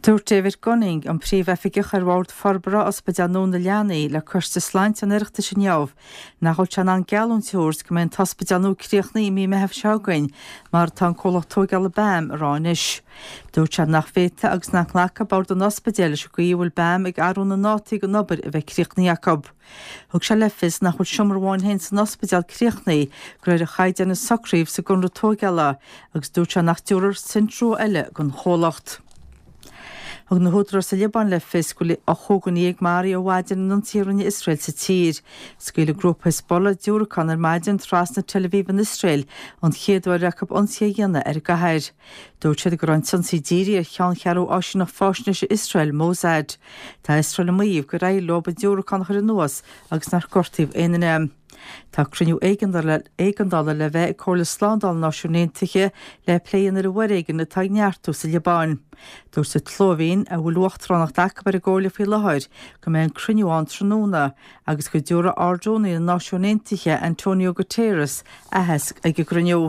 Dúirt David Gunning an príomh-oifigeach ar bhord forbara ospidéal Nua na Leanaí le chuirsta sláinte an iireachta sin neamh nach chomh teann an gealún túrs go mbeidh hospidéal Nua Críochnaí mí meitheamh seogainn mar tá chomhlacht tógáil bam aráis. Dúirt sé nach féite agus nach leacha bord an ospidéal is go íbhfuil bam ag arún na nátaí go nobar a bheith Críochnaí Jacob. Thug sé lefis nach chud siomrháin hen san ospidéal Críochnaí go raibh a chaid na socríomh sa gunra tógáile agus dúirt sé nach dúrar sintrú eile gon chomhlacht. Ag na húdra sa Liban le fiscúla a chugan ag marí ó bhaidir an tíranna Israel sa tír. Scaoile grúpa Hezbollah dúracán ar maidin tras na Tel Aviv an Israel an chéadhhair recab ionsaí dhéanana ar gathir. Dúirt sé go raibh sonsaí díri ar cheann chearú áisiú na fáisne sa Israel Mossad. Tá Israel amíomh go raibh lob a dúracán chuir nuas agus nar gortaíh éanana. Tá cruniú éigeandála le bheith cóla slándal náisiúnéantaige le pléan ar a bhharéigen na taigneartú sa Liban. Dúirt sa tlóhín a bhfuil uachtaránach dacabar a ggóla faoi láthair go mbeidh an cruniúán tróna agus go dúra ardónaí na náisiúnéantaige Antonio Guterres a heasc ag go cruniú.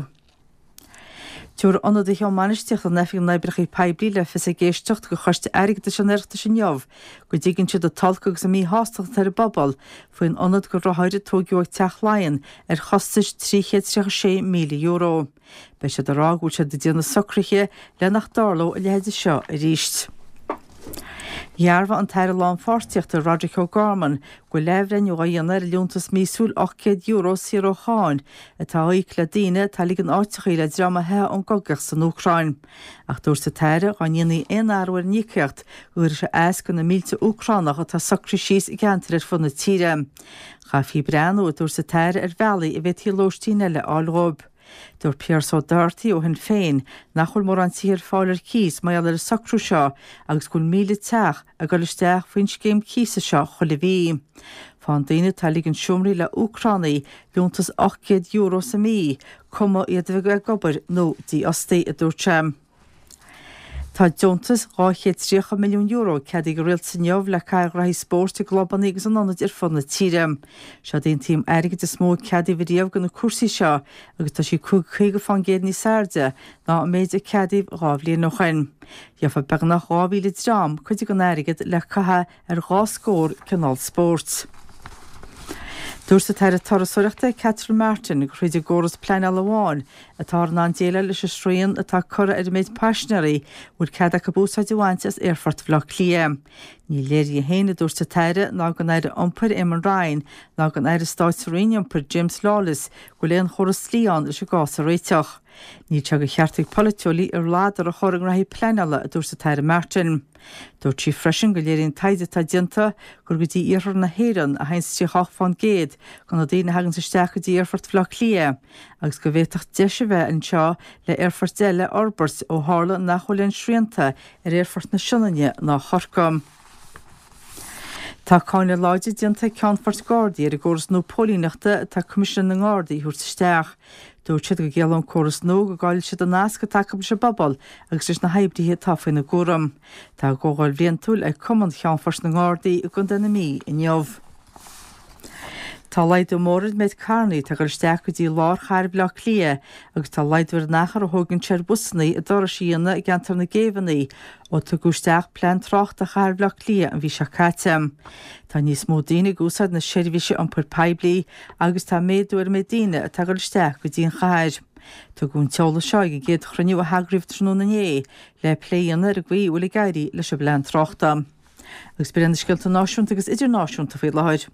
Dúr anad a teach an nefing nebrichaí peblií le fis a géistecht go chuirte airigta sin iireachta sin neamh, go dtígann siad a talcagus a mí hástacht ar a bobbal faoin anad go rathaide tógiúach teach lainn ar chostais 336 milliún euro. Bei sé rágúil sé de déanana socraiche le nach dárló a lehéide seo a ríist. Dhearbha an teir lán fáirtíochta Roderick O'Gorman go leibhrein ó dhéanaar leontas mísúil 800 euro sírócháin atá íc le daine tá ligan áitichaí le dramathe an gogach san Ucrain. Ach dúir sa teire gan dhéanaí éonarhar níceacht uair se easca na mílte Ucránach atá socrí síos i gceantar ar funa tíre. Cha fí breanú a dúir sa teire ar bhealaí i bheith tíolóistíine le áilróib. Dúir Pierce O'Doherty ó hen féin nach chfuil mór an tír fáilir cís mai ar a socrú seo agus gúil míle teach a goilisteach faoin scéim císa seo chola bhí. Fáin daine tá ligann siomraí le Ucránaí leontas 800 euro sa mí cuma iad a bheith gobar nó dí ostaí a dúirte. Tá Johntas 3 milliún euro cead go rialt san neamh le caighraí spórt globan agus an anad ar fonna tíre. Se daon tím airigid is mó ceadí bhríomh gan na cuasaí seo agus tá sí chuige fan géad ní sarde ná méid a ceadíh rábhlíon nó chuin. Dheafa beag nach 2,000 drám chuide go airigid le cathe ar gháscór Canal Sport. Dúir sa teire tarasúireachta Catherine Martin go chuide góras plein amháin atá ná déile leis a sríon atá cura ar méid passionarí bhfuil cead a búsáid bhainte as Airfort bhlach lia. Ní léirí héine dúir sa teire ná gan éire iompar Eamon Ryan ná gan éire Stáitsaríon iompar James Lawless go léon choras slíán leis a gás a réiteach. Ní te go cheartaigh politiúlaí ar ládar a chorang rathí pleanala a dúir sa teire Martin. Dúir tí freisin go léironn taide tá dianta gur go dtí iarthar na héireann a hains tí chach fan géad gan na daine hagann sa steach go dtí Airfort bhlach lia agus go bhéiteach deise bheith an seo le Airfort deile Orbert ó hála nach chulainn srianta ar Airfort na Sionanne ná chorcam. Tá cáinna láide dianta Ceanfort Gardaí ar a góras nó pólíneachta tá Comisiún na Gardaí thuairt isteach. Dúirt siad go géal an córas nó go gáil siad an nasca take se bobbal agus leis na haibdíthe tafaí na gúram. Tá gógáil bhíon túil ag cumann Ceanfort na Gardaí i gon denna mí i neamh. Tá leid ó mórad méid carnaí tá gur steach go dtí lár chair bhlach lia agus tá leidhar nachar a thugann teir busnaí a dora síanana i gceantar na géhannaí ó tá gúisteach plean trocht a chair bhlach lia an bhí se caite. Tá níos mó daoine gúsáid na seirbhíse an pur peblií agus tá méadúir mé daine a tá gur steach go dtíon chair. Tá gún teola seo go géad chruniú a hagraíomh trú na né le pléanana ar a gcuí bhfuil gaiirí leis a blean trochta. Agus brenn sciilta náisiúnta agus idirnáisiúnta faoi láid.